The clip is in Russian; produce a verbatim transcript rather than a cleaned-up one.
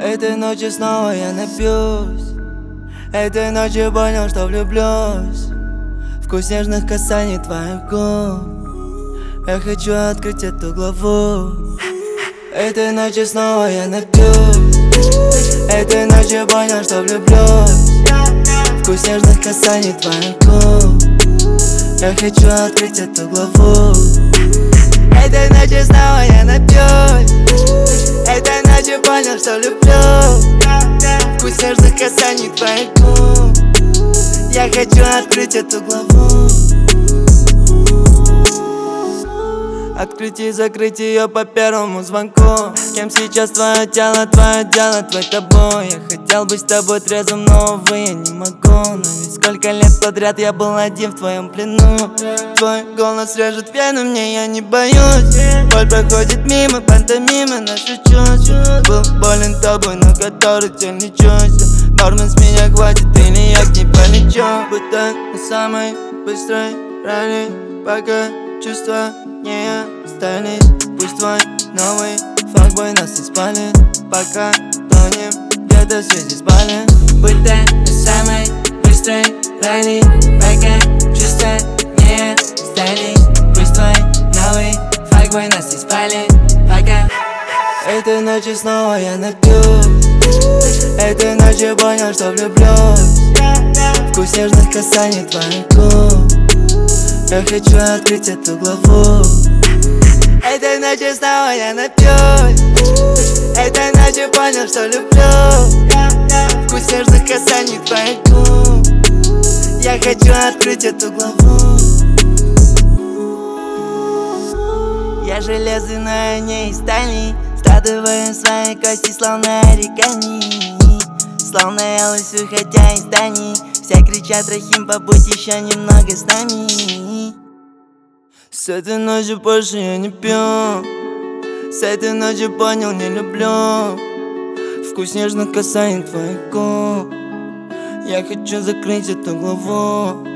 Этой ночью снова я напьюсь. Этой ночью понял, что влюблюсь. Вкус нежных касаний твоих губ. Я хочу открыть эту главу. Этой ночью снова я напьюсь. Этой ночью понял, что влюблюсь. Вкус нежных касаний твоих губ. Я хочу открыть эту главу. Этой ночью снова я напьюсь. Этой ночью понял, что люблю. Вкус нежных касаний твоих губ. Я хочу открыть эту главу. Открыть и закрыть ее по первому звонку. Кем сейчас твое тело, твое дело, твой табу. Я хотел быть с тобой трезвым, но, увы, я не могу. Но ведь сколько лет подряд я был один в твоем плену. Твой голос режет вены, мне я не боюсь. Боль проходит мимо, пантомимы наши чувства. Был болен тобой, но который тебя не чувствую. Бармен, с меня хватит или я к ней полечу. Будто на самой быстрой ралли, пока чувства не остались. Пусть твой новый факбой нас и спалит, пока тонем где-то в свете спален. Будто на самой быстрой ралли, пока чувства не остались. Пусть твой новый факбой нас и спалит, пока. Этой ночью снова я напьюсь. Этой ночью понял, что влюблюсь. Вкус нежных касаний твоих губ. Я хочу открыть эту главу. Этой ночью снова я напьюсь. Этой ночью понял, что люблю. Вкус нежных касаний твоих губ. Я хочу открыть эту главу. Я железный, но я не из стали. Складываю свои кости, словно оригами. Словно я лысый, хотя из зданий. Все кричат: Рахим, побудь еще немного с нами. С этой ночи больше я не пью. С этой ночи понял, не люблю. Вкус нежных касаний твоих губ. Я хочу закрыть эту главу.